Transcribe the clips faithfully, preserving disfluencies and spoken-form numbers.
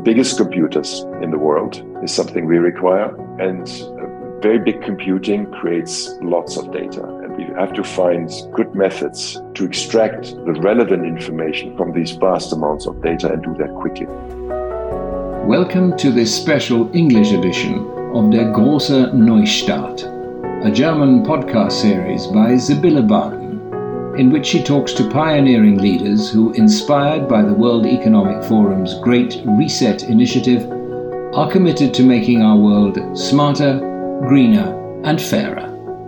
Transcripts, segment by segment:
biggest computers in the world is something we require, and very big computing creates lots of data, and we have to find good methods to extract the relevant information from these vast amounts of data and do that quickly. Welcome to this special English edition of Der große Neustart, a German podcast series by Sibylle Barton, in which she talks to pioneering leaders who, inspired by the World Economic Forum's Great Reset initiative, are committed to making our world smarter, greener and fairer.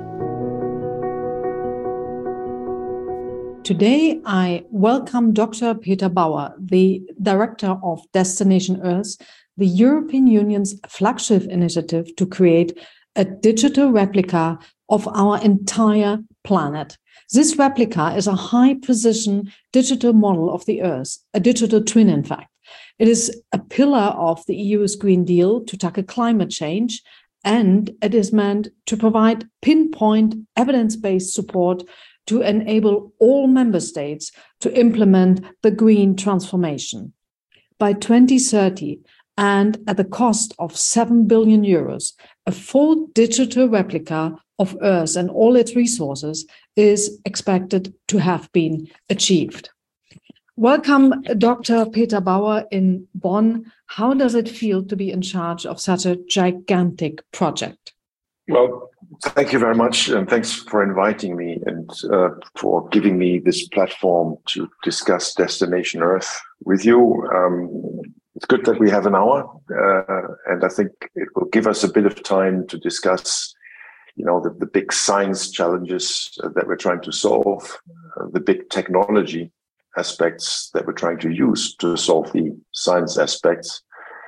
Today, I welcome Doctor Peter Bauer, the Director of Destination Earth, the European Union's flagship initiative to create a digital replica of our entire planet. This replica is a high-precision digital model of the Earth, a digital twin, in fact. It is a pillar of the E U's Green Deal to tackle climate change, and it is meant to provide pinpoint evidence-based support to enable all member states to implement the green transformation. By twenty thirty, and at the cost of seven billion euros, a full digital replica of Earth and all its resources is expected to have been achieved. Welcome, Doctor Peter Bauer in Bonn. How does it feel to be in charge of such a gigantic project? Well, thank you very much, and thanks for inviting me and uh, for giving me this platform to discuss Destination Earth with you. Um, it's good that we have an hour, uh, and I think it will give us a bit of time to discuss, you know, the, the big science challenges that we're trying to solve, uh, the big technology aspects that we're trying to use to solve the science aspects,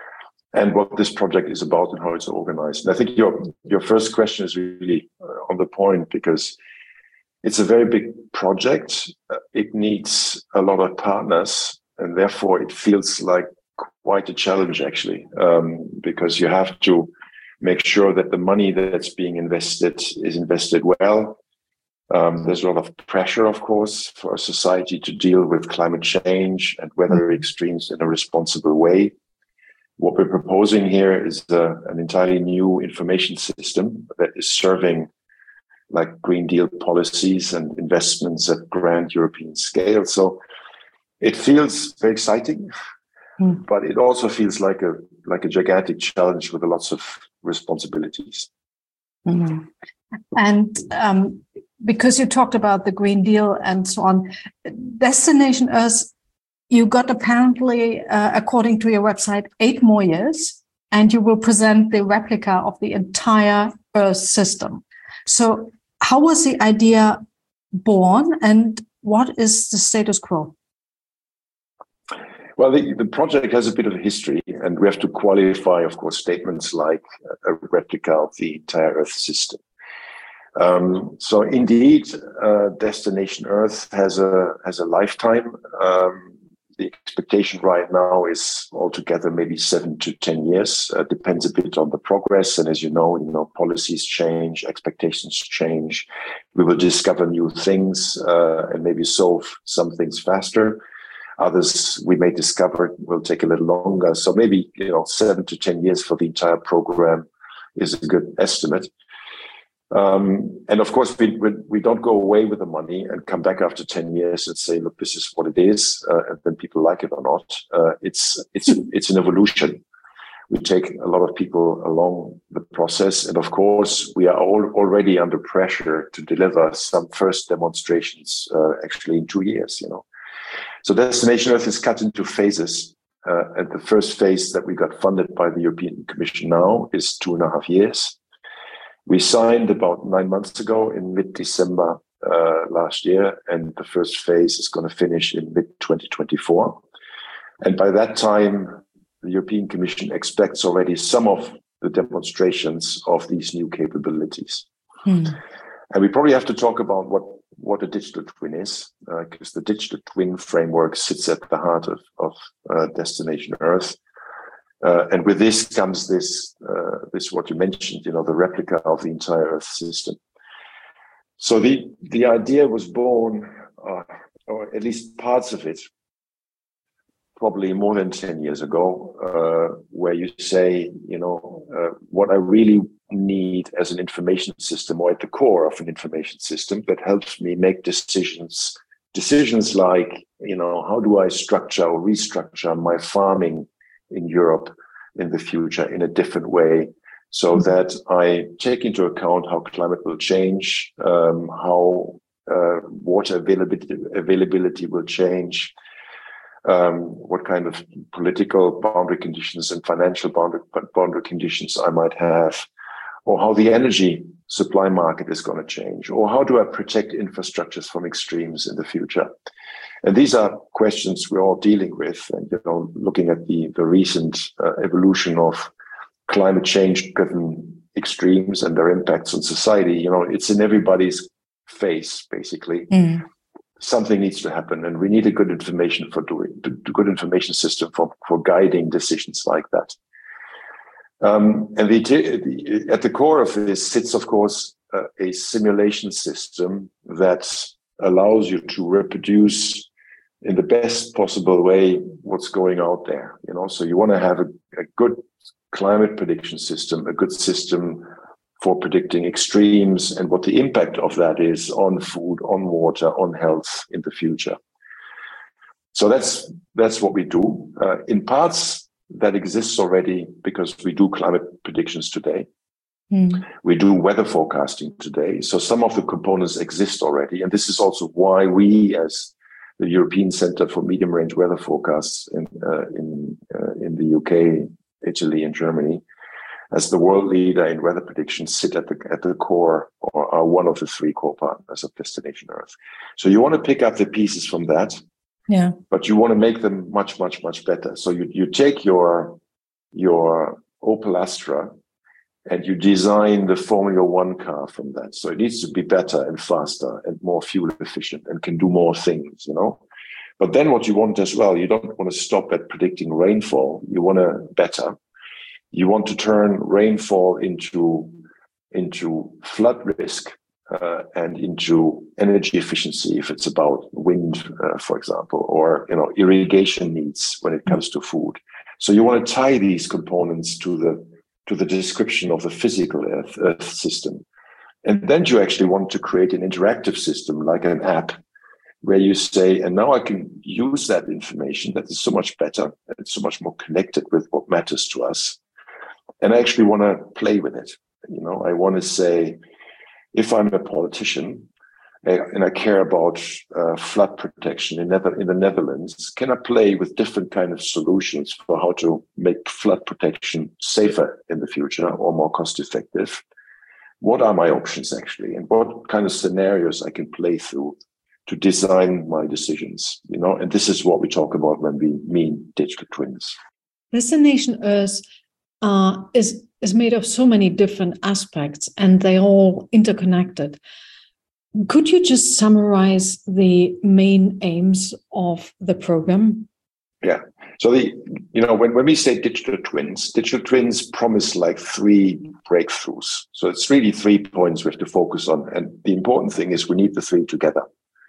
and what this project is about and how it's organized. And I think your your first question is really uh, on the point, because it's a very big project. Uh, it needs a lot of partners, and therefore it feels like quite a challenge, actually, um, because you have to make sure that the money that's being invested is invested well. Um, there's a lot of pressure, of course, for a society to deal with climate change and weather extremes in a responsible way. What we're proposing here is uh, an entirely new information system that is serving like Green Deal policies and investments at grand European scale. So it feels very exciting, mm. but it also feels like a like a gigantic challenge with lots of responsibilities. Mm. And um, because you talked about the Green Deal and so on, Destination Earth, you got apparently, uh, according to your website, eight more years, and you will present the replica of the entire Earth system. So how was the idea born, and what is the status quo? Well, the, the project has a bit of a history, and we have to qualify, of course, statements like a replica of the entire Earth system. Um, so indeed, uh, Destination Earth has a has a lifetime. Um, the expectation right now is altogether maybe seven to ten years. Uh, depends a bit on the progress, and as you know, you know policies change, expectations change. We will discover new things uh, and maybe solve some things faster. Others we may discover will take a little longer. So maybe you know seven to ten years for the entire program is a good estimate. Um, and of course, we, we we don't go away with the money and come back after ten years and say, "Look, this is what it is," uh, and then people like it or not. Uh, it's it's it's an evolution. We take a lot of people along the process, and of course, we are all already under pressure to deliver some first demonstrations, uh, actually in two years. You know, so Destination Earth is cut into phases, uh, and the first phase that we got funded by the European Commission now is two and a half years. We signed about nine months ago in mid-December uh, last year, and the first phase is going to finish in mid twenty twenty-four. And by that time, the European Commission expects already some of the demonstrations of these new capabilities. Hmm. And we probably have to talk about what, what a digital twin is, because uh, the digital twin framework sits at the heart of, of uh, Destination Earth. Uh, and with this comes this, uh, this what you mentioned, you know, the replica of the entire Earth system. So the the idea was born, uh, or at least parts of it, probably more than ten years ago, uh, where you say, you know, uh, what I really need as an information system, or at the core of an information system that helps me make decisions, decisions like, you know, how do I structure or restructure my farming in Europe in the future in a different way, so that I take into account how climate will change, um, how uh, water availability, availability will change, um, what kind of political boundary conditions and financial boundary, boundary conditions I might have, or how the energy supply market is going to change, or how do I protect infrastructures from extremes in the future. And these are questions we're all dealing with, and, you know, looking at the, the recent uh, evolution of climate change-driven extremes and their impacts on society. You know, it's in everybody's face, basically. Mm. Something needs to happen, and we need a good information for doing, a good information system for, for guiding decisions like that. Um, and the, the, at the core of this sits, of course, uh, a simulation system that allows you to reproduce in the best possible way what's going out there. You know, so you want to have a, a good climate prediction system, a good system for predicting extremes and what the impact of that is on food, on water, on health in the future. So that's that's what we do. Uh, in parts, that exists already because we do climate predictions today. Mm. We do weather forecasting today. So some of the components exist already. And this is also why we, as the European Center for Medium Range Weather Forecasts in, uh, in, uh, in the U K, Italy, and Germany, as the world leader in weather predictions, sit at the, at the core, or are one of the three core partners of Destination Earth. So you want to pick up the pieces from that. Yeah. But you want to make them much, much, much better. So you, you take your, your Opel Astra and you design the Formula One car from that. So it needs to be better and faster and more fuel efficient and can do more things, you know. But then what you want as well, you don't want to stop at predicting rainfall. You want to better. You want to turn rainfall into, into flood risk. Uh, and into energy efficiency, if it's about wind, uh, for example, or, you know, irrigation needs when it comes to food. So you want to tie these components to the to the description of the physical Earth, Earth system, and then you actually want to create an interactive system like an app, where you say, and now I can use that information that is so much better, it's so much more connected with what matters to us, and I actually want to play with it. You know, I want to say, if I'm a politician and I care about uh, flood protection in, Nether- in the Netherlands, can I play with different kind of solutions for how to make flood protection safer in the future or more cost effective? What are my options actually, and what kind of scenarios I can play through to design my decisions? You know, and this is what we talk about when we mean digital twins. Destination Earth uh, is is made of so many different aspects, and they all interconnected. Could you just summarize the main aims of the program? Yeah. So the you know when, when we say digital twins, digital twins promise like three breakthroughs. So it's really three points we have to focus on, and the important thing is we need the three together.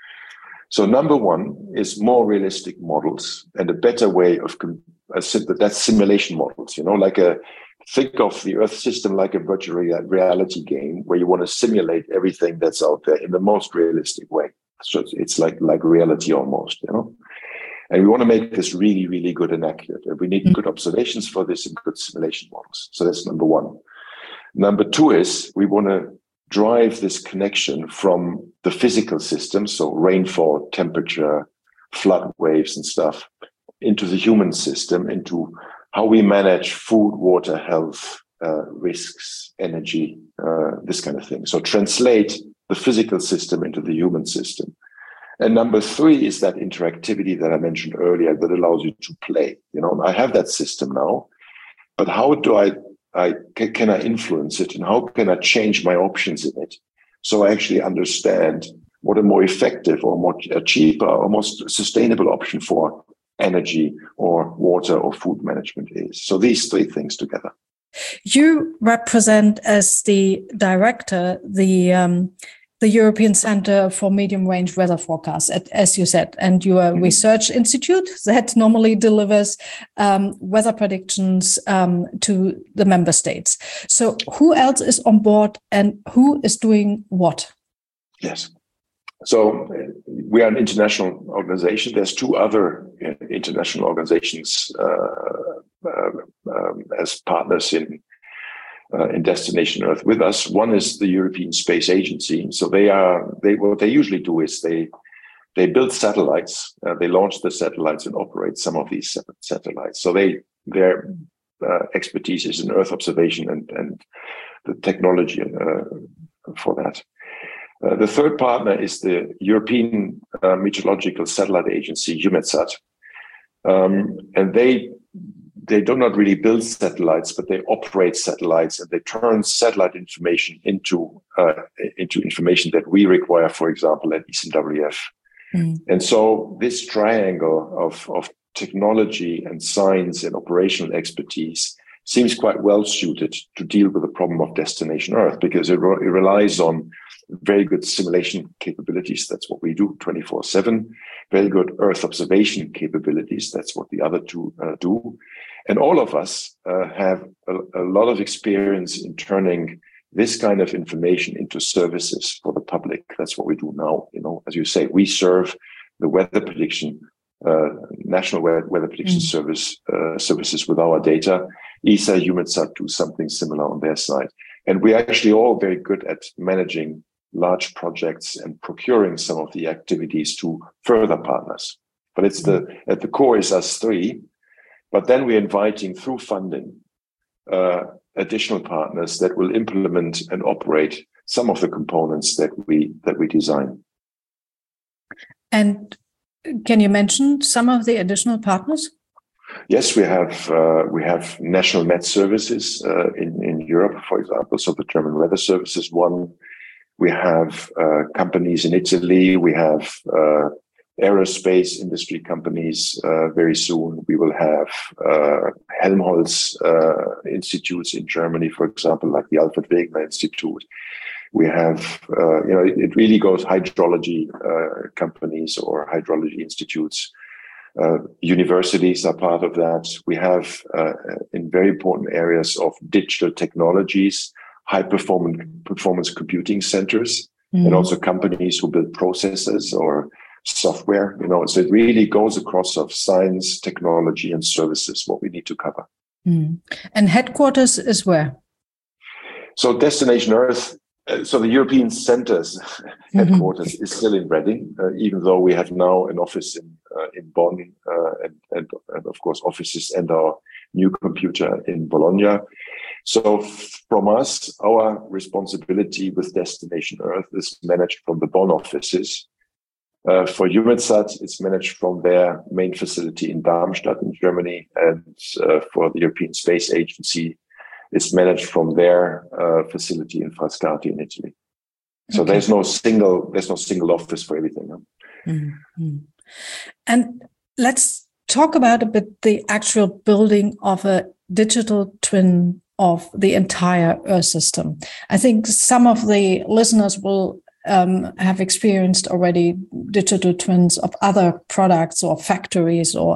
So number one is more realistic models and a better way of uh, that's simulation models. You know, like a Think of the Earth system like a virtual reality game where you want to simulate everything that's out there in the most realistic way. So it's, it's like, like reality almost, you know. And we want to make this really, really good and accurate. And we need mm-hmm. good observations for this and good simulation models. So that's number one. Number two is we want to drive this connection from the physical system, so rainfall, temperature, flood waves and stuff, into the human system, into how we manage food, water, health, uh, risks, energy, uh, this kind of thing. So translate the physical system into the human system. And number three is that interactivity that I mentioned earlier that allows you to play. You know, I have that system now, but how do I, I can I influence it, and how can I change my options in it so I actually understand what a more effective or more a cheaper or more sustainable option for energy or water or food management is. So these three things together. You represent, as the director, the um, the European Center for Medium Range Weather Forecasts, as you said, and you are a mm-hmm. research institute that normally delivers um, weather predictions um, to the member states. So who else is on board and who is doing what? Yes. So we are an international organization. There's two other international organizations uh, uh, um, as partners in uh, in Destination Earth with us. One is the European Space Agency. So they are they what they usually do is they they build satellites. Uh, they launch the satellites and operate some of these satellites. So they their uh, expertise is in Earth observation and and the technology uh, for that. Uh, the third partner is the European uh, Meteorological Satellite Agency, EUMETSAT. Um, and they they do not really build satellites, but they operate satellites and they turn satellite information into uh, into information that we require, for example, at E C N W F. Mm. And so this triangle of, of technology and science and operational expertise seems quite well suited to deal with the problem of Destination Earth, because it, re- it relies on very good simulation capabilities. That's what we do twenty-four seven. Very good Earth observation capabilities. That's what the other two uh, do. And all of us uh, have a, a lot of experience in turning this kind of information into services for the public. That's what we do now. You know, as you say, we serve the weather prediction, uh, National Weather, weather Prediction mm. Service uh, services with our data. E S A, EUMETSAT do something similar on their side. And we're actually all very good at managing large projects and procuring some of the activities to further partners. But it's the at the core is us three. But then we're inviting through funding uh, additional partners that will implement and operate some of the components that we that we design. And can you mention some of the additional partners? Yes, we have uh, we have national Met services uh, in in Europe, for example. So the German Weather Service is one. We have uh, companies in Italy. We have uh, aerospace industry companies. Uh, very soon, we will have uh, Helmholtz uh, institutes in Germany, for example, like the Alfred Wegener Institute. We have, uh, you know, it, it really goes hydrology uh, companies or hydrology institutes. Uh, universities are part of that. We have uh, in very important areas of digital technologies, high performance performance computing centers, mm. and also companies who build processors or software. You know, so it really goes across of science, technology, and services. What we need to cover. Mm. And headquarters is where? So Destination Earth. Uh, so the European Center's mm-hmm. headquarters is still in Reading, uh, even though we have now an office in uh, in Bonn uh, and, and and of course offices and our new computer in Bologna. So from us, our responsibility with Destination Earth is managed from the Bonn offices. Uh, for EUMETSAT, it's managed from their main facility in Darmstadt in Germany, and uh, for the European Space Agency, it's managed from their uh, facility in Frascati in Italy. So okay. there's no single there's no single office for everything. Huh? Mm-hmm. And let's talk about a bit the actual building of a digital twin of the entire Earth system. I think some of the listeners will um, have experienced already digital twins of other products or factories or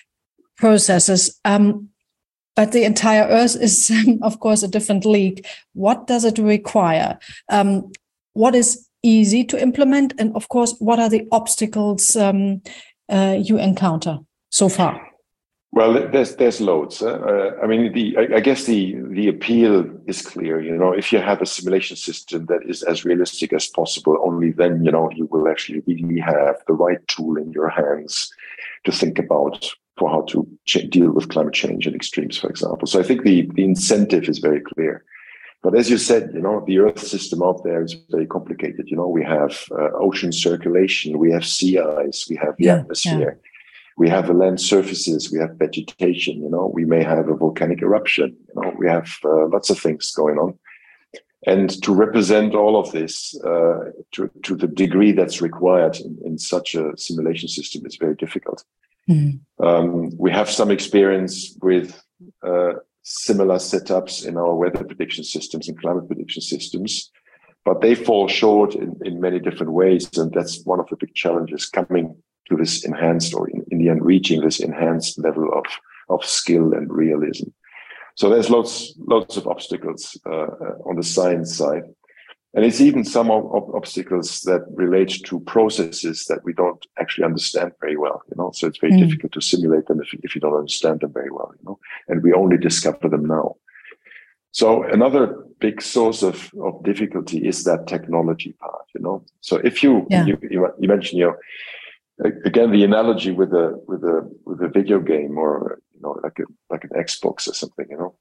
processes. Um, But the entire Earth is, of course, a different league. What does it require? Um, what is easy to implement? And of course, what are the obstacles um, uh, you encounter so far? Well, there's there's loads. Uh, I mean, the I, I guess the the appeal is clear. You know, if you have a simulation system that is as realistic as possible, only then you know you will actually really have the right tool in your hands to think about for how to ch- deal with climate change and extremes, for example. So I think the, the incentive is very clear. But as you said, you know, the Earth system out there is very complicated. You know, we have uh, ocean circulation, we have sea ice, we have the yeah, atmosphere, yeah. we have the land surfaces, we have vegetation, you know, we may have a volcanic eruption, you know, we have uh, lots of things going on. And to represent all of this uh, to, to the degree that's required in, in such a simulation system is very difficult. Mm. Um, we have some experience with uh, similar setups in our weather prediction systems and climate prediction systems, but they fall short in, in many different ways. And that's one of the big challenges, coming to this enhanced, or in, in the end, reaching this enhanced level of, of skill and realism. So there's lots, lots of obstacles uh, on the science side. And it's even some of, of obstacles that relate to processes that we don't actually understand very well, you know. So it's very mm. difficult to simulate them if, if you don't understand them very well, you know. And we only discover them now. So another big source of, of difficulty is that technology part, you know. So if you yeah. you, you you mentioned, you know, again, the analogy with a with a with a video game, or you know, like a like an Xbox or something, you know.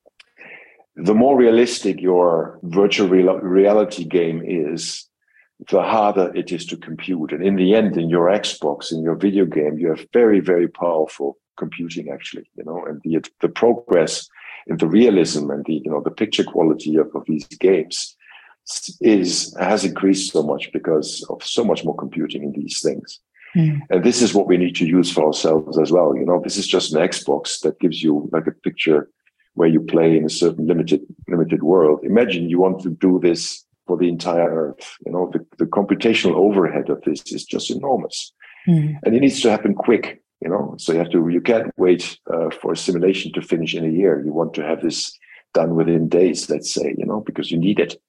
The more realistic your virtual real, reality game is, the harder it is to compute. And in the end, in your Xbox, in your video game, you have very, very powerful computing, actually, you know, and the the progress in the realism and the, you know, the picture quality of, of these games is has increased so much because of so much more computing in these things. Mm. And this is what we need to use for ourselves as well. You know, this is just an Xbox that gives you like a picture where you play in a certain limited limited world. Imagine you want to do this for the entire Earth. You know, the, the computational overhead of this is just enormous, mm. and it needs to happen quick. You know, so you have to. You can't wait uh, for a simulation to finish in a year. You want to have this done within days, let's say. You know, because you need it.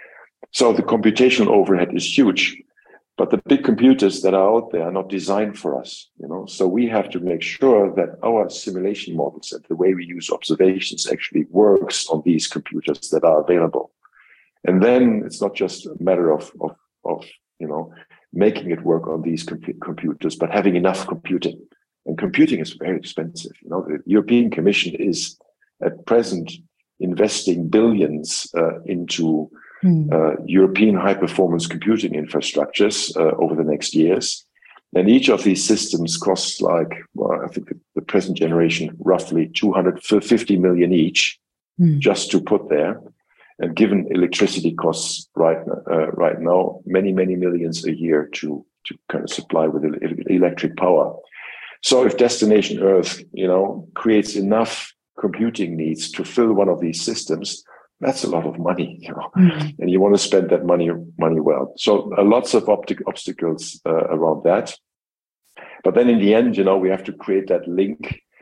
So the computational overhead is huge. But the big computers that are out there are not designed for us, you know. So we have to make sure that our simulation models and the way we use observations actually works on these computers that are available. And then it's not just a matter of of, of you know, making it work on these comp- computers, but having enough computing. And computing is very expensive. You know, the European Commission is at present investing billions uh, into Uh, European high-performance computing infrastructures uh, over the next years. And each of these systems costs like, well, I think the, the present generation, roughly two hundred fifty million each, mm. just to put there. And given electricity costs right, uh, right now, many, many millions a year to, to kind of supply with electric power. So if Destination Earth, you know, creates enough computing needs to fill one of these systems, that's a lot of money, you know, mm. and you want to spend that money money well. So uh, lots of optic obstacles uh, around that. But then in the end, you know, we have to create that link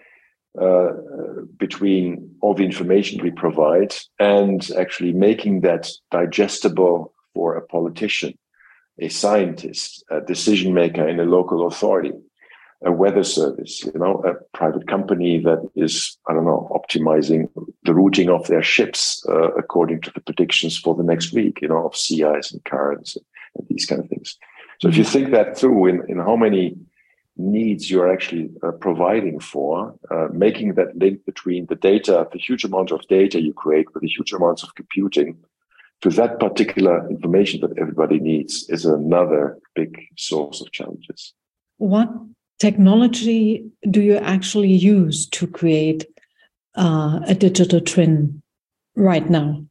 uh, between all the information we provide and actually making that digestible for a politician, a scientist, a decision maker in a local authority, a weather service, you know, a private company that is, I don't know, optimizing the routing of their ships uh, according to the predictions for the next week, you know, of sea ice and currents and, and these kind of things. So if you think that through in, in how many needs you're actually uh, providing for, uh, making that link between the data, the huge amount of data you create with the huge amounts of computing to that particular information that everybody needs is another big source of challenges. What technology do you actually use to create uh, a digital twin right now?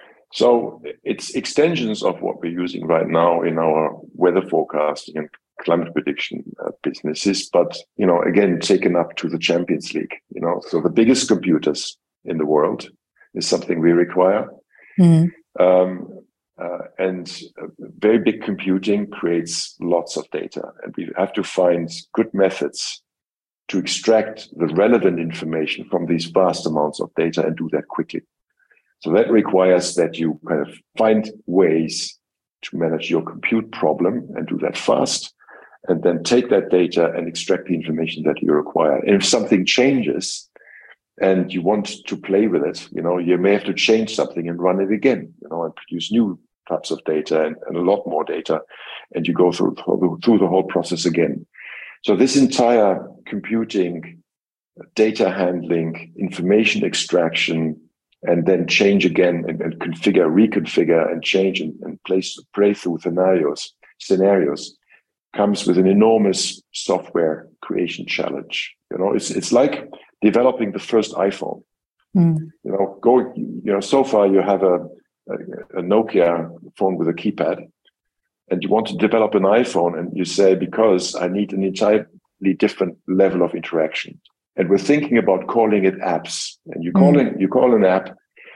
So it's extensions of what we're using right now in our weather forecasting and climate prediction uh, businesses, but, you know, again, taken up to the Champions League, you know, so the biggest computers in the world is something we require. Mm-hmm. Um, Uh, and uh, very big computing creates lots of data, and we have to find good methods to extract the relevant information from these vast amounts of data and do that quickly. So that requires that you kind of find ways to manage your compute problem and do that fast, and then take that data and extract the information that you require. And if something changes and you want to play with it, you know, you may have to change something and run it again, you know, and produce new types of data and, and a lot more data, and you go through through the whole process again. So this entire computing, data handling, information extraction, and then change again and, and configure, reconfigure, and change and, and place play through scenarios scenarios comes with an enormous software creation challenge. You know, it's it's like developing the first iPhone. Mm. You know, go. You know, so far you have a A, a Nokia phone with a keypad, and you want to develop an iPhone, and you say, because I need an entirely different level of interaction. And we're thinking about calling it apps. And you call mm. it, you call an app,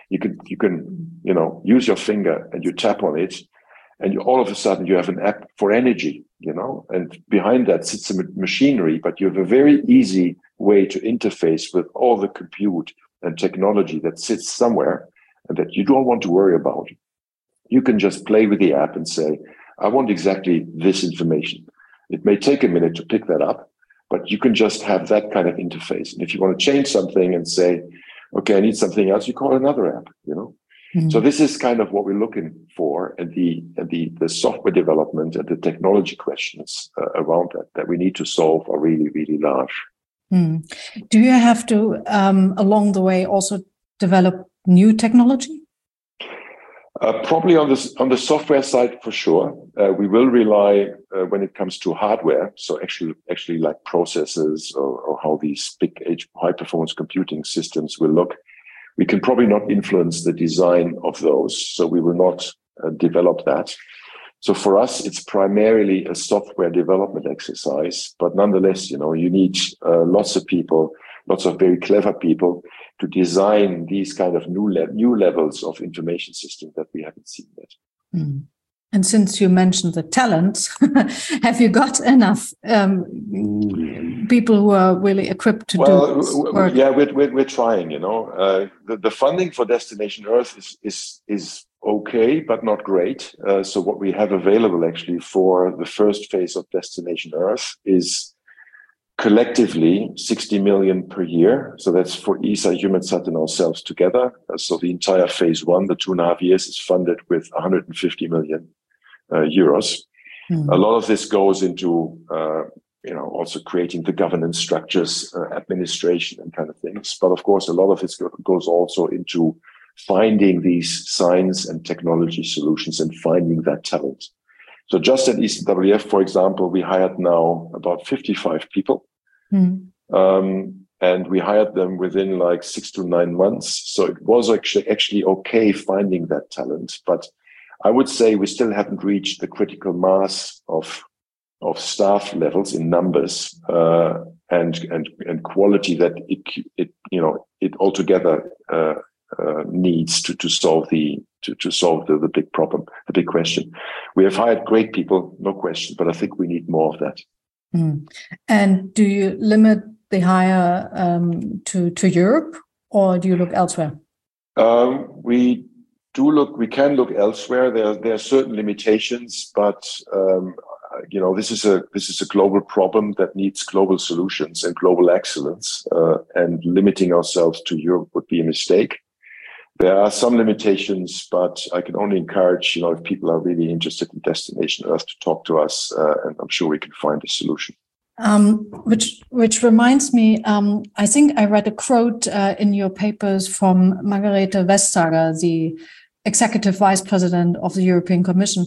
You can, you can, you know, use your finger and you tap on it, and you, all of a sudden you have an app for energy, you know, and behind that sits a machinery, but you have a very easy way to interface with all the compute and technology that sits somewhere and that you don't want to worry about. You can just play with the app and say, I want exactly this information. It may take a minute to pick that up, but you can just have that kind of interface. And if you want to change something and say, okay, I need something else, you call another app, you know. Mm-hmm. So this is kind of what we're looking for, and the and the, the software development and the technology questions uh, around that that we need to solve are really, really large. Mm. Do you have to, um, along the way, also develop new technology? Uh, probably on the on the software side, for sure. Uh, we will rely uh, when it comes to hardware. So actually, actually like processors or, or how these big high performance computing systems will look. We can probably not influence the design of those, so we will not uh, develop that. So for us, it's primarily a software development exercise. But nonetheless, you know, you need uh, lots of people, lots of very clever people, to design these kind of new le- new levels of information system that we haven't seen yet. Mm. And since you mentioned the talents, have you got enough um, people who are really equipped to well, do this work? Yeah, we're, we're, we're trying, you know. Uh, the, the funding for Destination Earth is is, is okay, but not great. Uh, so what we have available actually for the first phase of Destination Earth is collectively sixty million per year. So that's for E S A, Humansat, and ourselves together. Uh, so the entire phase one, the two and a half years, is funded with one hundred fifty million uh, euros. Mm-hmm. A lot of this goes into, uh, you know, also creating the governance structures, uh, administration and kind of things. But of course, a lot of it goes also into finding these science and technology solutions and finding that talent. So just at E C W F, for example, we hired now about fifty-five people. Mm. Um, and we hired them within like six to nine months. So it was actually, actually okay finding that talent. But I would say we still haven't reached the critical mass of, of staff levels in numbers uh, and, and, and quality that it, it, you know, it altogether uh, uh, needs to, to solve the To, to solve the, the big problem, the big question. We have hired great people, no question, but I think we need more of that. Mm. And do you limit the hire um, to, to Europe, or do you look elsewhere? Um, we do look, we can look elsewhere. There, there are certain limitations, but um, you know, this is a this is a global problem that needs global solutions and global excellence. Uh, and limiting ourselves to Europe would be a mistake. There are some limitations, but I can only encourage, you know, if people are really interested in Destination Earth, to talk to us, uh, and I'm sure we can find a solution. Um, which which reminds me, um, I think I read a quote uh, in your papers from Margarete Vestager, the Executive Vice President of the European Commission,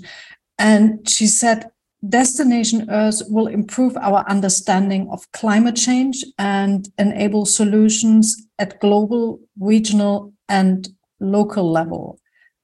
and she said, Destination Earth will improve our understanding of climate change and enable solutions at global, regional, and local level.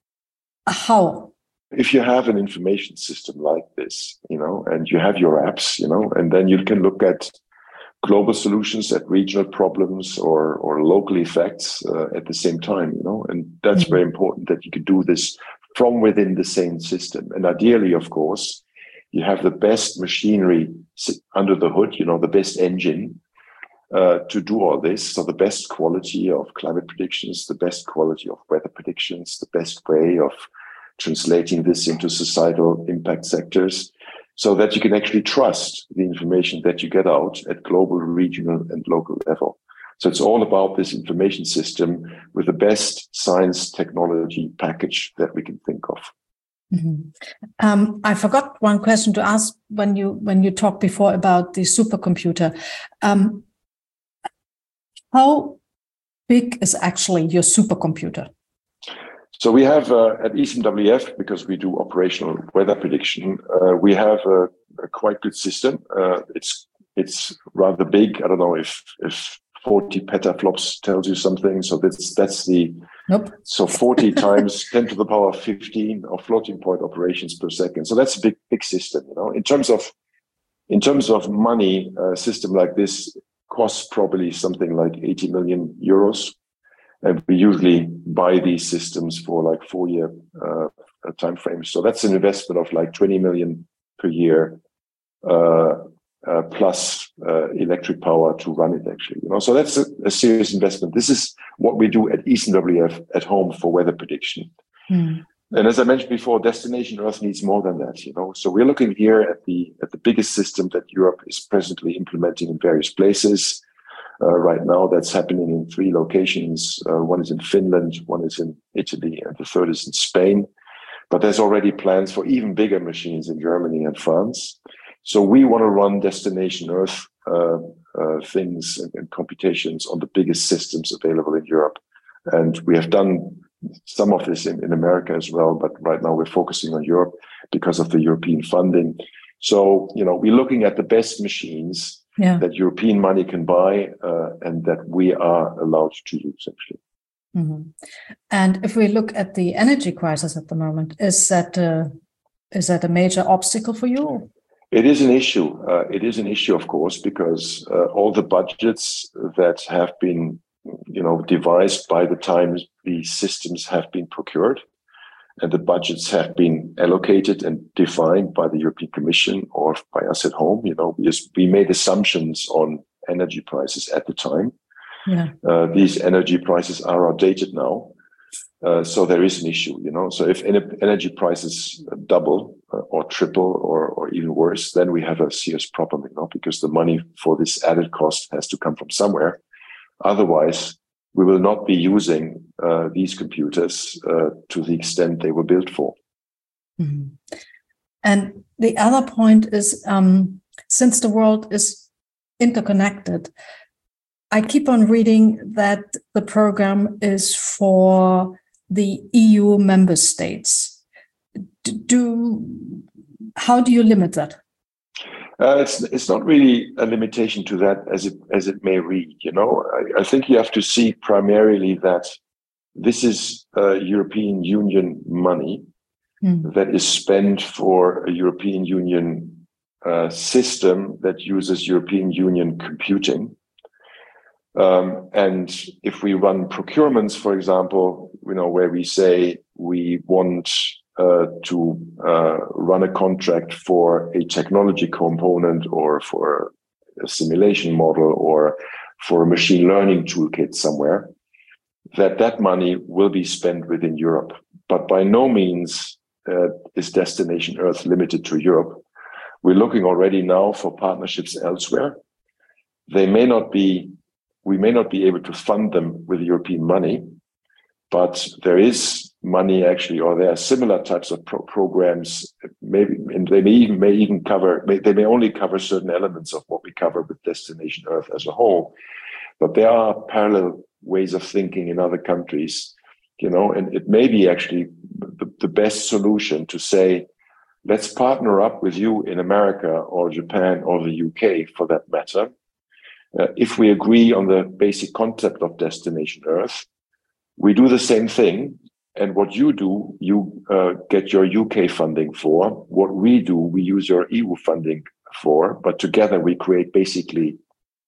How? If you have an information system like this, you know, and you have your apps, you know, and then you can look at global solutions, at regional problems or or local effects uh, at the same time, you know, and that's mm-hmm. very important that you can do this from within the same system. And ideally, of course, you have the best machinery under the hood, you know, the best engine Uh, to do all this. So the best quality of climate predictions, the best quality of weather predictions, the best way of translating this into societal impact sectors, so that you can actually trust the information that you get out at global, regional, and local level. So it's all about this information system with the best science technology package that we can think of. Mm-hmm. Um, I forgot one question to ask when you when you talked before about the supercomputer. Um, How big is actually your supercomputer? So we have uh, at E C M W F, because we do operational weather prediction, uh, we have a, a quite good system. Uh, it's it's rather big. I don't know if if forty petaflops tells you something. So that's that's the nope. So forty times ten to the power fifteen of floating point operations per second. So that's a big big system. You know, in terms of in terms of money, a system like this costs probably something like eighty million euros. And we usually buy these systems for like four-year uh, time frames. So that's an investment of like twenty million per year, uh, uh, plus uh, electric power to run it, actually. You know, so that's a, a serious investment. This is what we do at Eastern W F at home for weather prediction. Mm. And as I mentioned before, Destination Earth needs more than that. You know, so we're looking here at the at the biggest system that Europe is presently implementing in various places. Uh, right now, that's happening in three locations. Uh, one is in Finland, one is in Italy, and the third is in Spain. But there's already plans for even bigger machines in Germany and France. So we want to run Destination Earth uh, uh, things and, and computations on the biggest systems available in Europe. And we have done some of this in, in America as well, but right now we're focusing on Europe because of the European funding. So, you know, we're looking at the best machines yeah. that European money can buy uh, and that we are allowed to use, actually. Mm-hmm. And if we look at the energy crisis at the moment, is that uh, is that a major obstacle for you? It is an issue. Uh, it is an issue, of course, because uh, all the budgets that have been, you know, devised by the time these systems have been procured, and the budgets have been allocated and defined by the European Commission or by us at home. You know, we, we made assumptions on energy prices at the time. Yeah. Uh, these energy prices are outdated now. Uh, so there is an issue, you know. So if energy prices double uh, or triple or, or even worse, then we have a serious problem, you know, because the money for this added cost has to come from somewhere. Otherwise, we will not be using uh, these computers uh, to the extent they were built for. Mm-hmm. And the other point is, um, since the world is interconnected, I keep on reading that the program is for the E U member states. Do how do you limit that? Uh, it's it's not really a limitation to that as it as it may read. You know, I, I think you have to see primarily that this is uh, European Union money mm. that is spent for a European Union uh, system that uses European Union computing. Um, and if we run procurements, for example, you know, where we say we want uh, to uh, run a contract for a technology component or for a simulation model or for a machine learning toolkit somewhere, that that money will be spent within Europe. But by no means uh, is Destination Earth limited to Europe. We're looking already now for partnerships elsewhere. They may not be We may not be able to fund them with European money, but there is money actually, or there are similar types of pro- programs. Maybe, and they may even may even cover. May, they may only cover certain elements of what we cover with Destination Earth as a whole. But there are parallel ways of thinking in other countries, you know, and it may be actually the, the best solution to say, let's partner up with you in America or Japan or the U K for that matter. Uh, if we agree on the basic concept of Destination Earth, we do the same thing. And what you do, you uh, get your U K funding for. What we do, we use your E U funding for. But together we create basically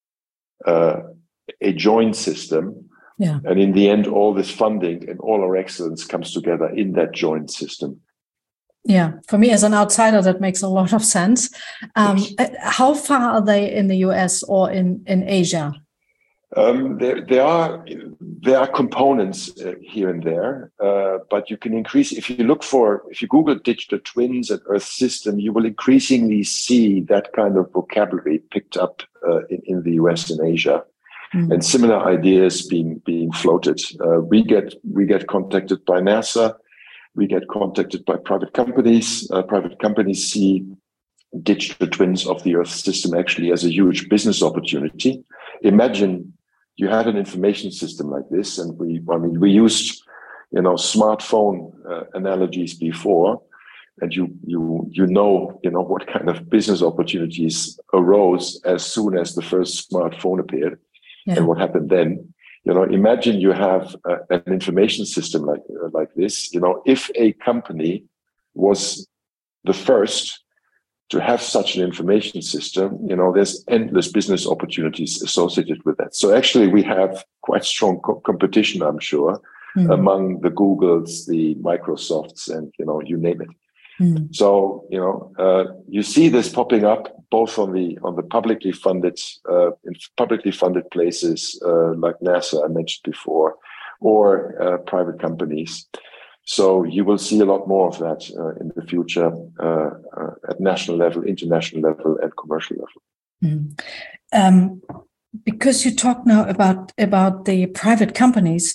uh, a joint system. Yeah. And in the end, all this funding and all our excellence comes together in that joint system. Yeah, for me as an outsider, that makes a lot of sense. Um, how far are they in the U S or in, in Asia? Um, there, there are there are components uh, here and there, uh, but you can increase if you look for if you Google digital twins and Earth system, you will increasingly see that kind of vocabulary picked up uh, in, in the U S and Asia, mm. and similar ideas being being floated. Uh, we get we get contacted by NASA. We get contacted by private companies. Uh, private companies see digital twins of the Earth system actually as a huge business opportunity. Imagine you had an information system like this, and we, I mean, we used, you know, smartphone uh, analogies before, and you, you, you know, you know what kind of business opportunities arose as soon as the first smartphone appeared, yeah. and what happened then. You know, imagine you have uh, an information system like uh, like this. You know, if a company was the first to have such an information system, you know, there's endless business opportunities associated with that. So actually, we have quite strong co- competition, I'm sure, mm. among the Googles, the Microsofts, and, you know, you name it. Mm. So, you know, uh, you see this popping up both on the on the publicly funded uh, in publicly funded places uh, like NASA I mentioned before, or uh, private companies. So you will see a lot more of that uh, in the future uh, uh, at national level, international level, and commercial level. Mm. Um, because you talk now about about the private companies,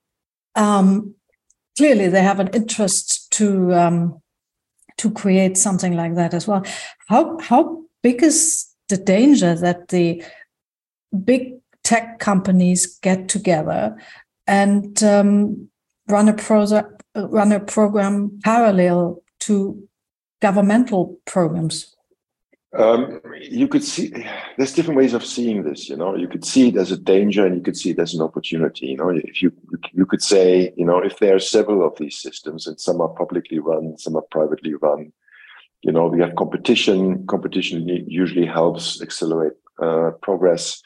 um, clearly they have an interest to um, to create something like that as well. How how big is the danger that the big tech companies get together and um, run a pro- run a program parallel to governmental programs? Um, you could see there's different ways of seeing this. You know, you could see it as a danger, and you could see it as an opportunity. You know, if you you could say, you know, if there are several of these systems, and some are publicly run, some are privately run, you know, we have competition. Competition usually helps accelerate uh, progress.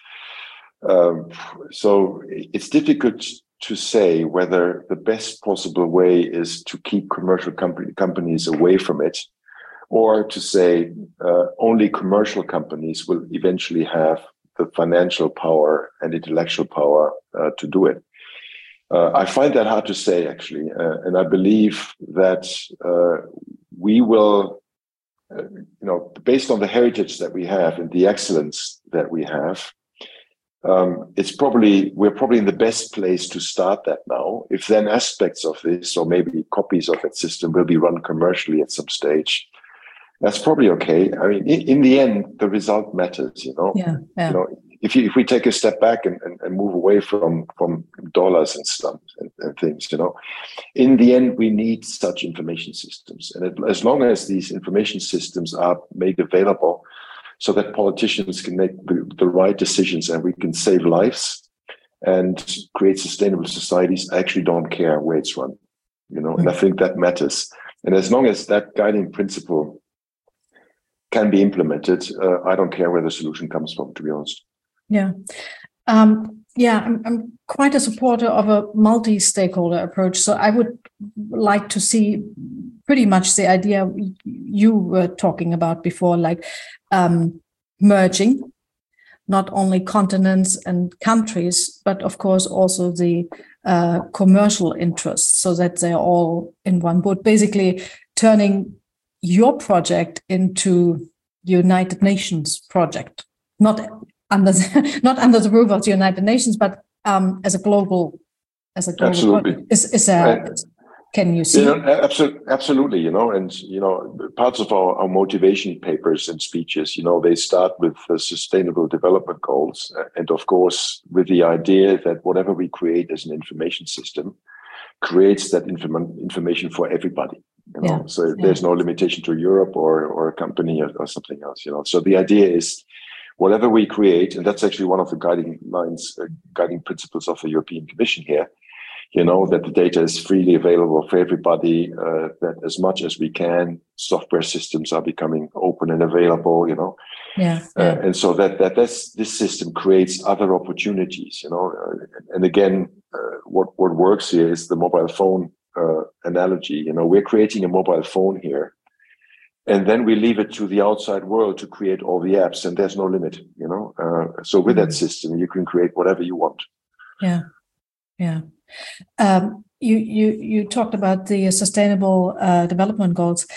Um, so it's difficult to say whether the best possible way is to keep commercial company, companies away from it, or to say uh, only commercial companies will eventually have the financial power and intellectual power uh, to do it. Uh, I find that hard to say, actually, uh, and I believe that uh, we will, uh, you know, based on the heritage that we have and the excellence that we have, um, it's probably we're probably in the best place to start that now. If then aspects of this, or maybe copies of that system, will be run commercially at some stage, that's probably okay. I mean, in, in the end, the result matters, you know. Yeah, yeah. You know, if you if we take a step back and, and, and move away from from dollars and stuff and, and things, you know, in the end, we need such information systems, and it, as long as these information systems are made available, so that politicians can make the, the right decisions and we can save lives and create sustainable societies, I actually don't care where it's run, you know. Mm-hmm. And I think that matters. And as long as that guiding principle can be implemented, uh, I don't care where the solution comes from, to be honest. Yeah. Um, yeah, I'm, I'm quite a supporter of a multi-stakeholder approach. So I would like to see pretty much the idea you were talking about before, like um, merging not only continents and countries, but of course also the uh, commercial interests, so that they're all in one boat, basically turning your project into United Nations project, not under the, not under the roof of the United Nations, but um, as a global, as a global absolutely project. Is is a, can you see? You know, absolutely, absolutely. You know, and you know, parts of our, our motivation papers and speeches, you know, they start with the Sustainable Development Goals, and of course, with the idea that whatever we create as an information system creates that inform- information for everybody. You know, yeah. So yeah. There's no limitation to Europe or or a company or, or something else. You know, so the idea is whatever we create, and that's actually one of the guiding lines, uh, guiding principles of the European Commission here. You know, that the data is freely available for everybody, uh, that as much as we can, software systems are becoming open and available, you know. Yeah. yeah. Uh, and so that that this, this system creates other opportunities, you know. Uh, and again, uh, what, what works here is the mobile phone uh, analogy. You know, we're creating a mobile phone here, and then we leave it to the outside world to create all the apps, and there's no limit, you know. Uh, so with mm-hmm. that system, you can create whatever you want. Yeah. Yeah. Um, you you you talked about the Sustainable uh, Development Goals.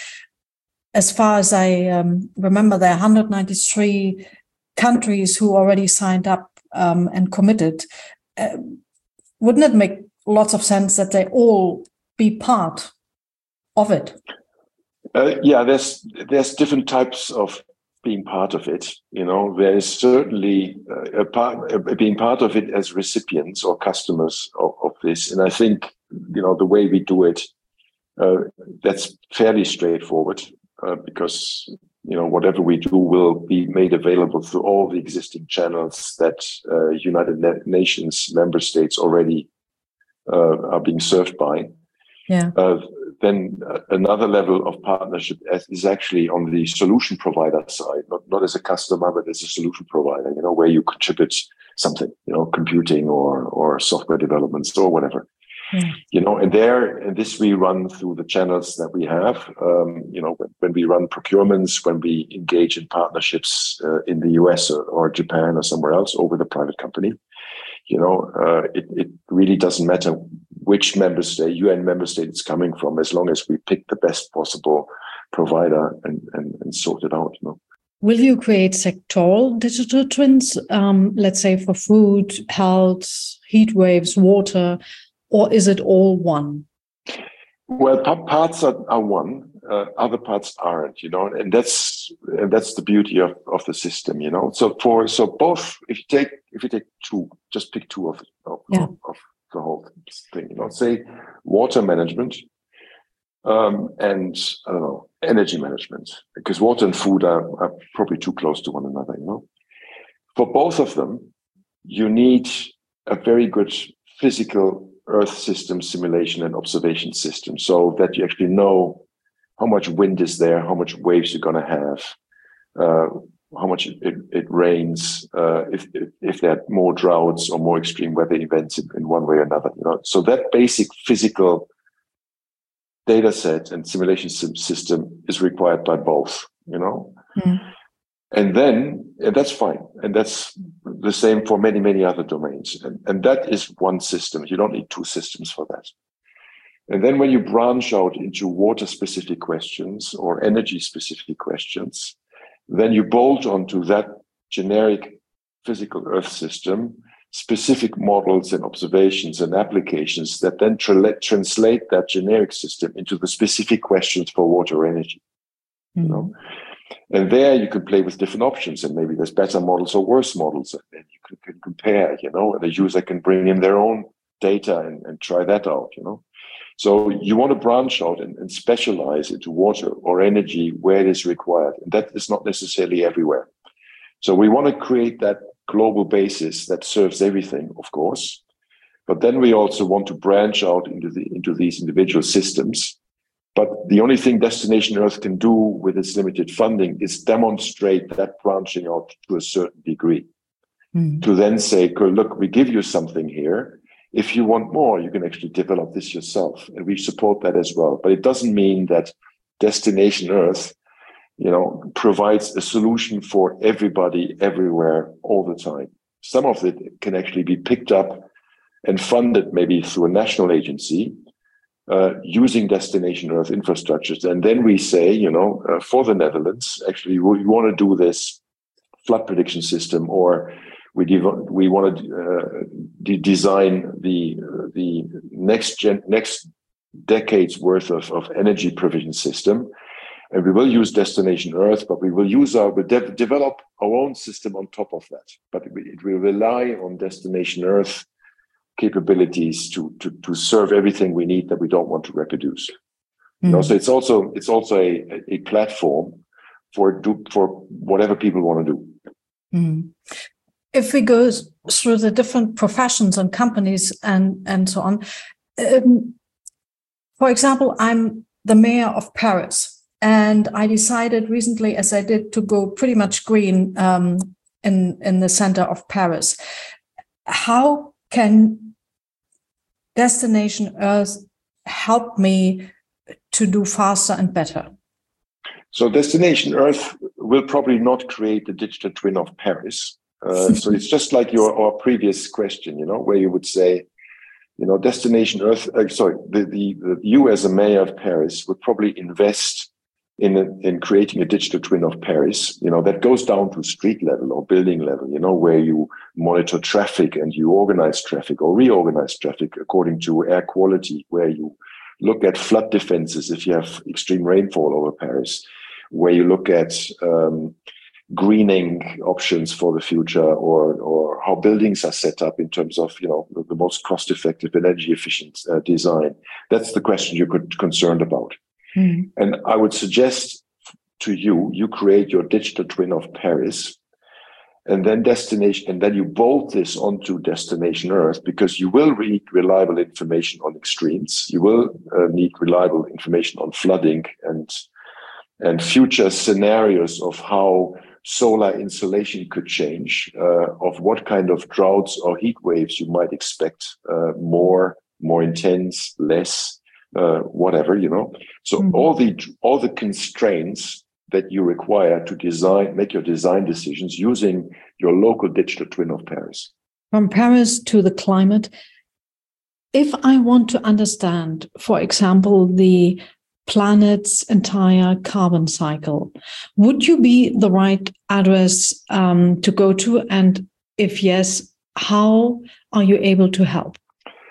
As far as I um, remember, there are one hundred ninety-three countries who already signed up um, and committed. Uh, wouldn't it make lots of sense that they all be part of it? Uh, yeah, there's there's different types of being part of it. You know, there is certainly uh, a part, uh, being part of it as recipients or customers of, of this. And I think, you know, the way we do it, uh, that's fairly straightforward uh, because, you know, whatever we do will be made available through all the existing channels that uh, United Nations member states already uh, are being served by. Yeah. Uh, then another level of partnership is actually on the solution provider side, not, not as a customer, but as a solution provider, you know, where you contribute something, you know, computing or, or software developments or whatever. Yeah. You know, and there, and this we run through the channels that we have. Um, you know, when, when we run procurements, when we engage in partnerships uh, in the U S or, or Japan or somewhere else, or with a private company, you know, uh, it, it really doesn't matter which member state, U N member state it's coming from, as long as we pick the best possible provider and, and, and sort it out, you know. Will you create sectoral digital twins, um, let's say for food, health, heat waves, water, or is it all one? Well, parts are, are one, uh, other parts aren't, you know, and that's and that's the beauty of, of the system, you know. So for so both, if you take if you take two, just pick two of of, yeah. of, of the whole thing, you know. Say water management um, and I don't know energy management, because water and food are, are probably too close to one another, you know. For both of them, you need a very good physical Earth system simulation and observation system, so that you actually know how much wind is there, how much waves you're going to have, uh, how much it, it rains, uh, if, if if there are more droughts or more extreme weather events in, in one way or another. You know, so that basic physical data set and simulation system is required by both. You know. Mm. And then, and that's fine. And that's the same for many, many other domains. And, and that is one system. You don't need two systems for that. And then when you branch out into water-specific questions or energy-specific questions, then you bolt onto that generic physical Earth system specific models and observations and applications that then tra- translate that generic system into the specific questions for water or energy. Mm-hmm. You know? And there you can play with different options, and maybe there's better models or worse models, and you can, can compare, you know, and the user can bring in their own data and, and try that out, you know. So you want to branch out and, and specialize into water or energy where it is required. And that is not necessarily everywhere. So we want to create that global basis that serves everything, of course. But then we also want to branch out into the into these individual systems. But the only thing Destination Earth can do with its limited funding is demonstrate that branching out to a certain degree. Mm. To then say, look, we give you something here. If you want more, you can actually develop this yourself. And we support that as well. But it doesn't mean that Destination Earth, you know, provides a solution for everybody, everywhere, all the time. Some of it can actually be picked up and funded maybe through a national agency, Uh, using Destination Earth infrastructures. And then we say, you know, uh, for the Netherlands, actually, we want to do this flood prediction system, or we dev- we want to uh, de- design the uh, the next gen- next decade's worth of, of energy provision system. And we will use Destination Earth, but we will use our, we'll de- develop our own system on top of that. But it, it will rely on Destination Earth capabilities to, to to serve everything we need that we don't want to reproduce. Mm. You know, so it's also it's also a, a platform for do for whatever people want to do. Mm. If we go through the different professions and companies and and so on, um, for example, I'm the mayor of Paris, and I decided recently, as I did, to go pretty much green um, in in the center of Paris. How can Destination Earth help me to do faster and better? So Destination Earth will probably not create the digital twin of Paris. Uh, so it's just like your our previous question, you know, where you would say, you know, Destination Earth, uh, sorry, the, the, the you as a mayor of Paris would probably invest in in creating a digital twin of Paris, you know, that goes down to street level or building level, you know, where you monitor traffic and you organize traffic or reorganize traffic according to air quality, where you look at flood defenses if you have extreme rainfall over Paris, where you look at um, greening options for the future, or or how buildings are set up in terms of, you know, the, the most cost-effective, energy efficient uh, design. That's the question you're concerned about. Mm. And I would suggest to you, you create your digital twin of Paris, and then destination, and then you bolt this onto destination Earth, because you will need reliable information on extremes. You will uh, need reliable information on flooding and and future scenarios of how solar insolation could change, uh, of what kind of droughts or heat waves you might expect, uh, more, more intense, less, uh, whatever, you know. So mm-hmm. all the all the constraints that you require to design, make your design decisions using your local digital twin of Paris. From Paris to the climate, if I want to understand, for example, the planet's entire carbon cycle, would you be the right address um, to go to? And if yes, how are you able to help?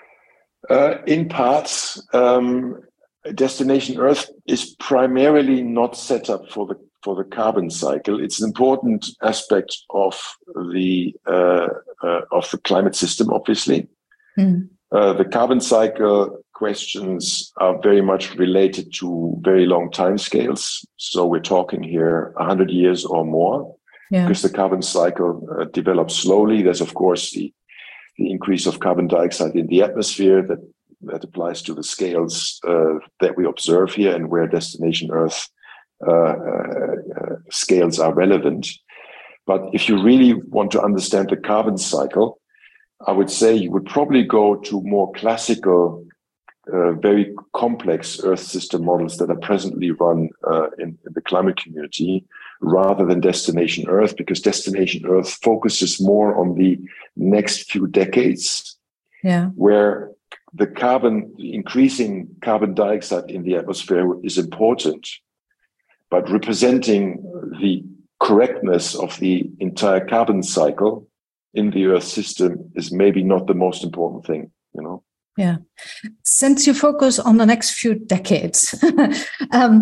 Uh, in parts, um, Destination Earth is primarily not set up for the for the carbon cycle. It's an important aspect of the uh, uh, of the climate system, obviously. Mm. Uh, the carbon cycle questions are very much related to very long timescales. So we're talking here one hundred years or more, yeah. because the carbon cycle uh, develops slowly. There's, of course, the, the increase of carbon dioxide in the atmosphere that, that applies to the scales uh, that we observe here, and where Destination Earth uh, uh, uh, scales are relevant. But if you really want to understand the carbon cycle, I would say you would probably go to more classical, uh, very complex Earth system models that are presently run uh, in, in the climate community, rather than Destination Earth, because Destination Earth focuses more on the next few decades, yeah. where the carbon, the increasing carbon dioxide in the atmosphere is important, but representing the correctness of the entire carbon cycle in the Earth system is maybe not the most important thing, you know? Yeah. Since you focus on the next few decades, um,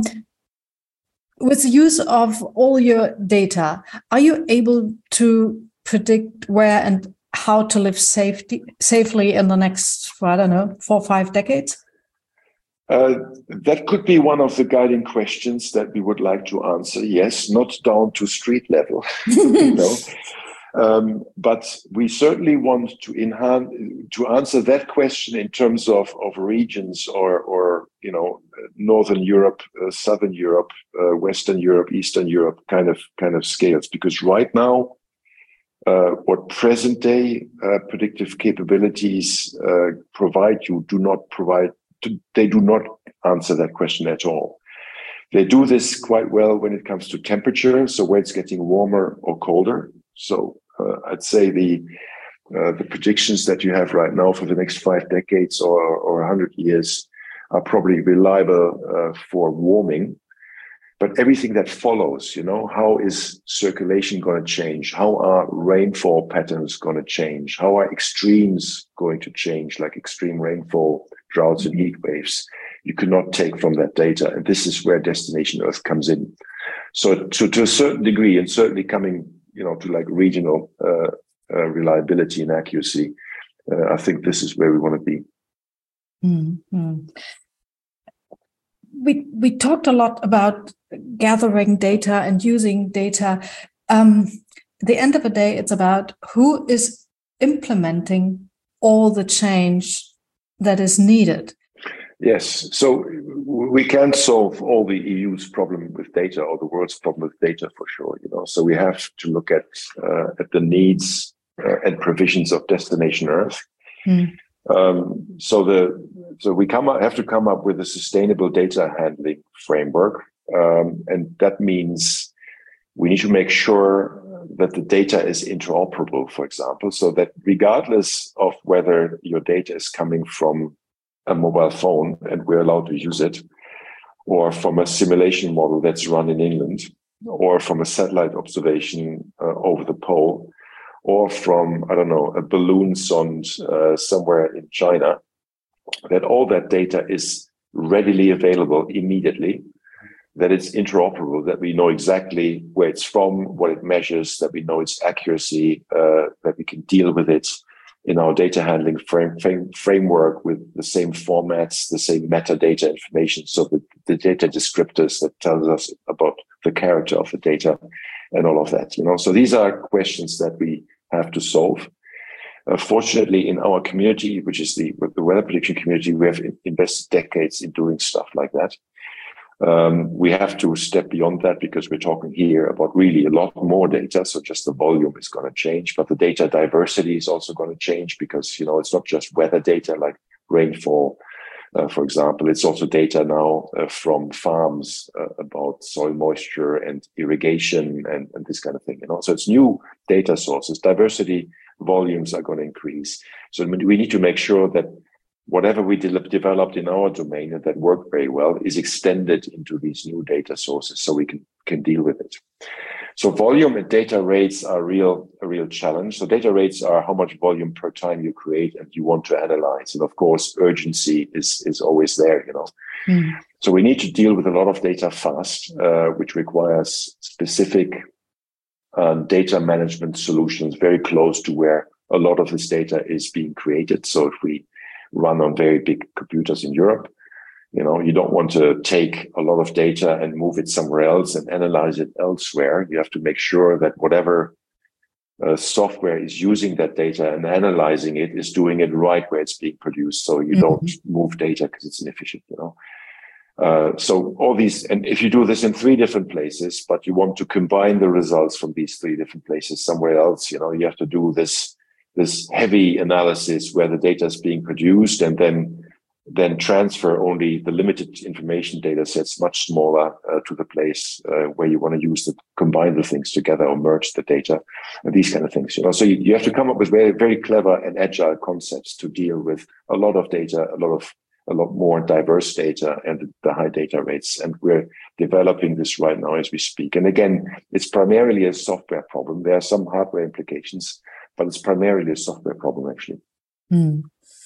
with the use of all your data, are you able to predict where and how to live safety, safely in the next, I don't know, four or five decades? Uh, that could be one of the guiding questions that we would like to answer. Yes, not down to street level, you know. Um, but we certainly want to enhance, to answer that question in terms of, of regions or, or, you know, Northern Europe, uh, Southern Europe, uh, Western Europe, Eastern Europe kind of, kind of scales. Because right now, uh, what present day uh, predictive capabilities uh, provide you do not provide, to, they do not answer that question at all. They do this quite well when it comes to temperature, so where it's getting warmer or colder. So uh, I'd say the uh, the predictions that you have right now for the next five decades or or one hundred years are probably reliable uh, for warming. But everything that follows, you know, how is circulation going to change? How are rainfall patterns going to change? How are extremes going to change, like extreme rainfall, droughts, and heat waves? You cannot take from that data. And this is where Destination Earth comes in. So, so to a certain degree, and certainly coming, you know, to like regional uh, uh, reliability and accuracy, uh, I think this is where we want to be. Mm-hmm. We we talked a lot about gathering data and using data. Um, at the end of the day, it's about who is implementing all the change that is needed. Yes, so we can't solve all the E U's problem with data or the world's problem with data for sure. You know, so we have to look at uh, at the needs uh, and provisions of Destination Earth. Mm. Um, so the so we come up, have to come up with a sustainable data handling framework, um, and that means we need to make sure that the data is interoperable, for example, so that regardless of whether your data is coming from a mobile phone and we're allowed to use it, or from a simulation model that's run in England, or from a satellite observation uh, over the pole, or from, I don't know, a balloon sonde uh, somewhere in China, that all that data is readily available immediately, that it's interoperable, that we know exactly where it's from, what it measures, that we know its accuracy, uh, that we can deal with it in our data handling frame, frame, framework with the same formats, the same metadata information. So the, the data descriptors that tells us about the character of the data and all of that, you know. So these are questions that we have to solve. Uh, fortunately, in our community, which is the, the weather prediction community, we have invested decades in doing stuff like that. Um, we have to step beyond that because we're talking here about really a lot more data. So just the volume is going to change, but the data diversity is also going to change because, you know, it's not just weather data like rainfall, uh, for example. It's also data now uh, from farms uh, about soil moisture and irrigation and, and this kind of thing, you know. So it's new data sources. Diversity volumes are going to increase. So we need to make sure that whatever we de- developed in our domain and that worked very well is extended into these new data sources so we can, can deal with it. So volume and data rates are real, a real challenge. So data rates are how much volume per time you create and you want to analyze. And of course, urgency is, is always there, you know. Mm. So we need to deal with a lot of data fast, uh, which requires specific Um, data management solutions very close to where a lot of this data is being created. So if we run on very big computers in Europe, you know, you don't want to take a lot of data and move it somewhere else and analyze it elsewhere. You have to make sure that whatever uh, software is using that data and analyzing it is doing it right where it's being produced. So you mm-hmm. don't move data because it's inefficient, you know. Uh, so all these, and if you do this in three different places, but you want to combine the results from these three different places somewhere else, you know, you have to do this, this heavy analysis where the data is being produced and then, then transfer only the limited information data sets much smaller uh, to the place uh, where you want to use the, combine the things together or merge the data and these kind of things, you know. So you, you have to come up with very, very clever and agile concepts to deal with a lot of data, a lot of a lot more diverse data and the high data rates. And we're developing this right now as we speak. And again, it's primarily a software problem. There are some hardware implications, but it's primarily a software problem, actually. Hmm.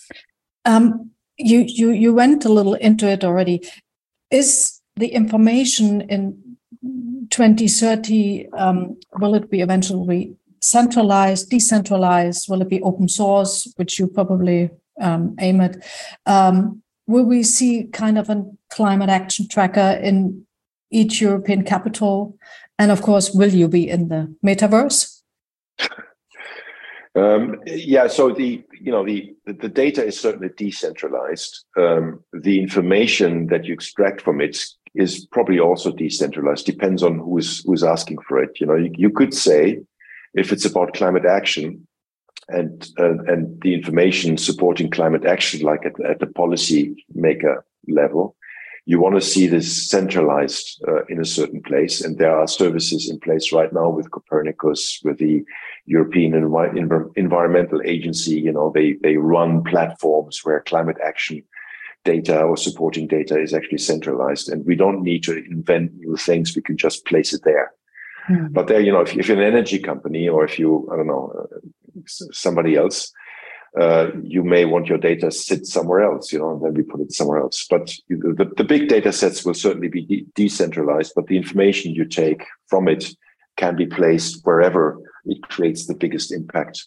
Um, you, you, you went a little into it already. Is the information in twenty thirty, um, will it be eventually centralized, decentralized? Will it be open source, which you probably um, aim at? Um, Will we see kind of a climate action tracker in each European capital? And of course, will you be in the metaverse? um, yeah, so the you know the the data is certainly decentralized. Um, the information that you extract from it is probably also decentralized. Depends on who is who's asking for it. You know, you, you could say if it's about climate action, and uh, and the information supporting climate action, like at, at the policy maker level, you want to see this centralized uh, in a certain place. And there are services in place right now with Copernicus, with the European Envi- Environmental Agency. You know, they they run platforms where climate action data or supporting data is actually centralized, and we don't need to invent new things. We can just place it there. Mm. But there, you know, if, if you're an energy company or if you, I don't know, uh, somebody else, uh, you may want your data sit somewhere else, you know, and then we put it somewhere else. But the, the big data sets will certainly be de- decentralized, but the information you take from it can be placed wherever it creates the biggest impact.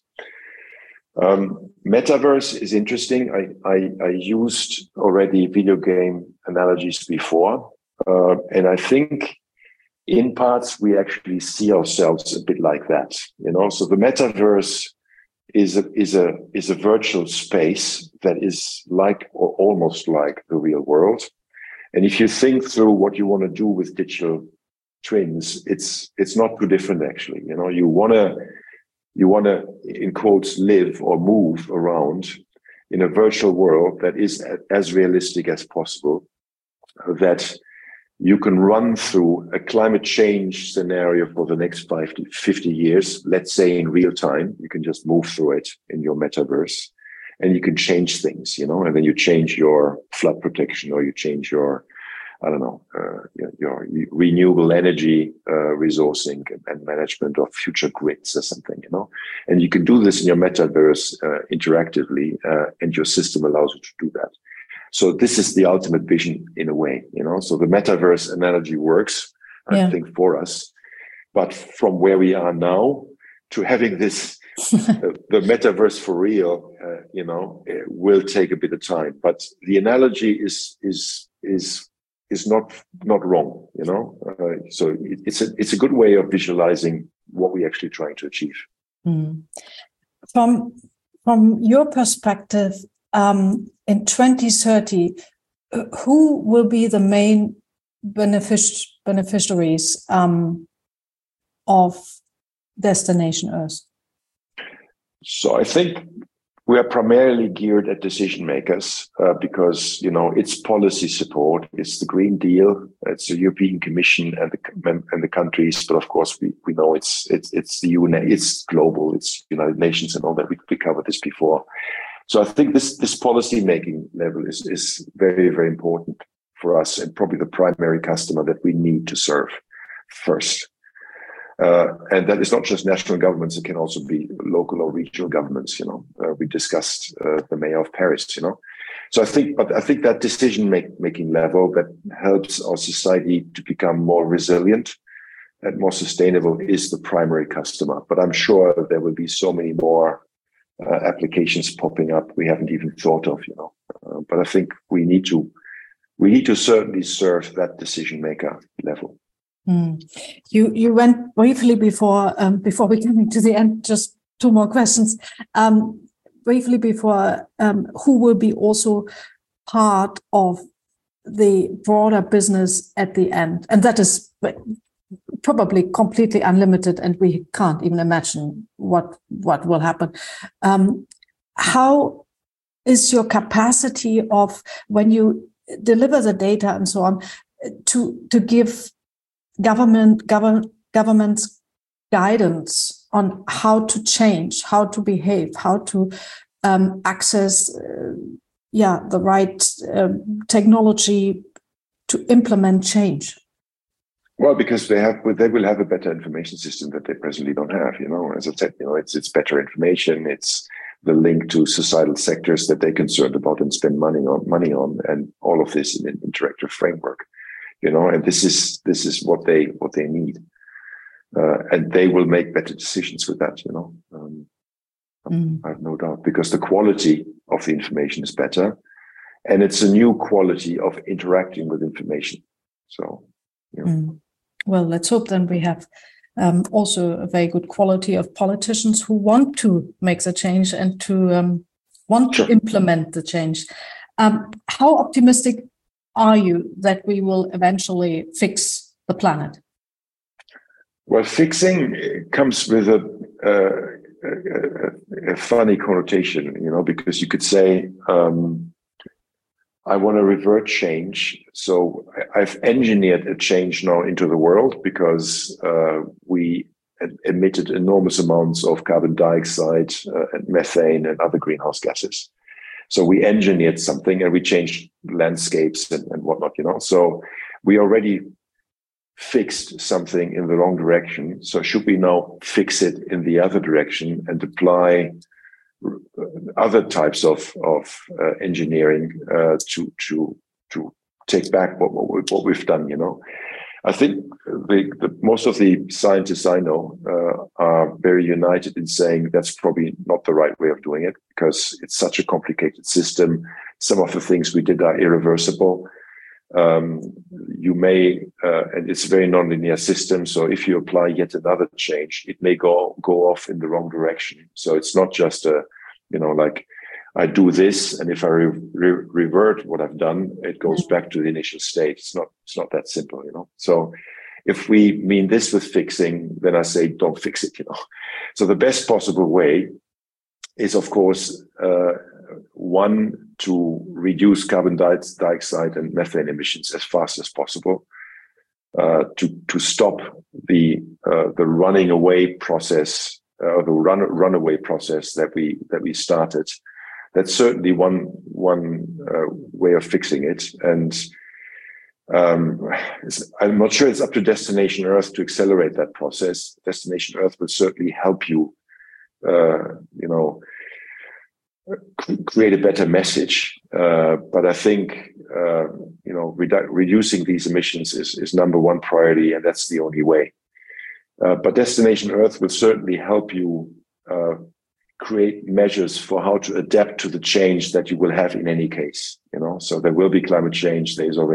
Um, Metaverse is interesting. I, I, I used already video game analogies before, uh, and I think in parts we actually see ourselves a bit like that, you know. So the metaverse is a is a is a virtual space that is like or almost like the real world. And if you think through what you want to do with digital twins, it's it's not too different actually. You know, you wanna you wanna in quotes live or move around in a virtual world that is as realistic as possible, that you can run through a climate change scenario for the next five to fifty years, let's say in real time. You can just move through it in your metaverse and you can change things, you know, and then you change your flood protection or you change your, I don't know, uh, your, your renewable energy uh, resourcing and management of future grids or something, you know, and you can do this in your metaverse uh, interactively uh, and your system allows you to do that. So this is the ultimate vision in a way, you know, so the metaverse analogy works, yeah. I think, for us. But from where we are now to having this, uh, the metaverse for real, uh, you know, it will take a bit of time. But the analogy is, is, is, is not not wrong, you know. Uh, so it, it's a it's a good way of visualizing what we're actually trying to achieve. Mm. From from your perspective, um, in twenty thirty, who will be the main benefic- beneficiaries um, of Destination Earth? So I think we are primarily geared at decision makers uh, because, you know, it's policy support, it's the Green Deal, it's the European Commission and the and the countries, but of course we, we know it's it's it's the U N, it's global, it's United Nations and all that. We, we covered this before. So I think this this policy making level is is very, very important for us and probably the primary customer that we need to serve first. Uh, and that is not just national governments; it can also be local or regional governments. You know, uh, we discussed uh, the mayor of Paris. You know, so I think, but I think that decision make, making level that helps our society to become more resilient and more sustainable is the primary customer. But I'm sure there will be so many more uh, applications popping up we haven't even thought of. You know, uh, but I think we need to we need to certainly serve that decision maker level. Mm. You you went briefly before um, before we come to the end. Just two more questions. Um, briefly before, um, who will be also part of the broader business at the end? And that is probably completely unlimited, and we can't even imagine what what will happen. Um, how is your capacity of, when you deliver the data and so on, to to give government govern, government's guidance on how to change, how to behave, how to um, access, uh, yeah, the right uh, technology to implement change? Well, because they have, they will have a better information system that they presently don't have. You know, as I said, you know, it's it's better information. It's the link to societal sectors that they're concerned about and spend money on, money on, and all of this in an interactive framework. You know, and this is this is what they what they need, uh, and they will make better decisions with that. You know, um, mm. I have no doubt, because the quality of the information is better, and it's a new quality of interacting with information. So, you know. Mm. Well, let's hope then we have um, also a very good quality of politicians who want to make the change and to um, want sure. to implement the change. Um, how optimistic are you that we will eventually fix the planet? Well, fixing comes with a, uh, a, a funny connotation, you know, because you could say, um, I want to revert change. So I've engineered a change now into the world because uh, we emitted enormous amounts of carbon dioxide uh, and methane and other greenhouse gases. So we engineered something and we changed landscapes and, and whatnot, you know. So we already fixed something in the wrong direction. So should we now fix it in the other direction and apply other types of of uh, engineering uh, to to to take back what what, we, what we've done? You know, I think the, the most of the scientists I know uh, are very united in saying that's probably not the right way of doing it, because it's such a complicated system. Some of the things we did are irreversible. Um, you may, uh, and it's a very nonlinear system. So if you apply yet another change, it may go go off in the wrong direction. So it's not just a, you know, like I do this, and if I re- re- revert what I've done, it goes back to the initial state. It's not, it's not that simple, you know. So if we mean this with fixing, then I say don't fix it, you know. So the best possible way is, of course, uh, one, to reduce carbon dioxide and methane emissions as fast as possible, uh, to to stop the uh, the running away process, uh, the run runaway process that we that we started. That's certainly one one uh, way of fixing it, and um, I'm not sure it's up to Destination Earth to accelerate that process. Destination Earth will certainly help you, uh, you know, create a better message. Uh, but I think uh, you know, redu- reducing these emissions is is number one priority, and that's the only way. Uh, but Destination Earth will certainly help you Uh, create measures for how to adapt to the change that you will have in any case, you know. So there will be climate change. There's already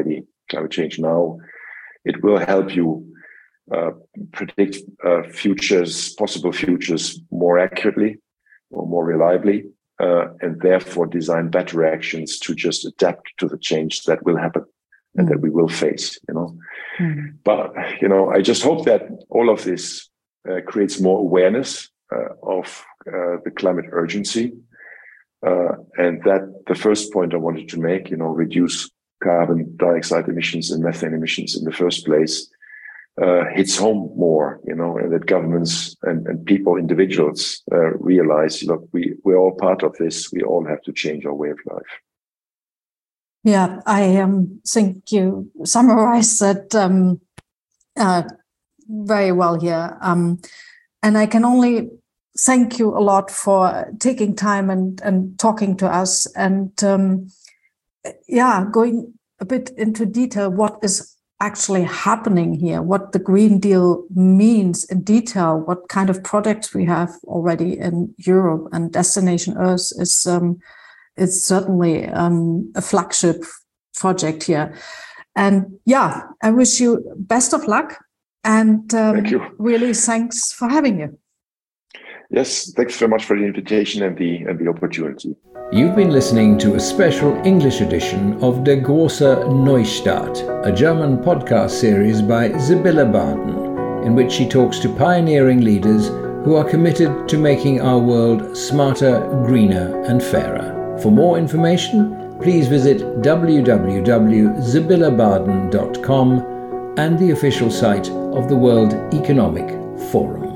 climate change now, it will help you uh, predict uh, futures, possible futures more accurately or more reliably, uh, and therefore design better actions to just adapt to the change that will happen and mm. that we will face, you know. Mm. But, you know, I just hope that all of this uh, creates more awareness uh, of uh, the climate urgency. Uh, and that the first point I wanted to make, you know, reduce carbon dioxide emissions and methane emissions in the first place, uh, hits home more, you know, and that governments and, and people, individuals, uh, realize, look, we, we're all part of this. We all have to change our way of life. Yeah, I um, think you summarized that um, uh, very well here. Um, and I can only thank you a lot for taking time and, and talking to us. And um, yeah, going a bit into detail, what is actually happening here, what the Green Deal means in detail, what kind of projects we have already in Europe. And Destination Earth is um, it's certainly um, a flagship project here. And yeah, I wish you best of luck. And um, Thank you. Really, thanks for having you. Yes, thanks very much for the invitation and the and the opportunity. You've been listening to a special English edition of Der große Neustart, a German podcast series by Sibylle Baden, in which she talks to pioneering leaders who are committed to making our world smarter, greener and fairer. For more information, please visit w w w dot sibylle baden dot com and the official site of the World Economic Forum.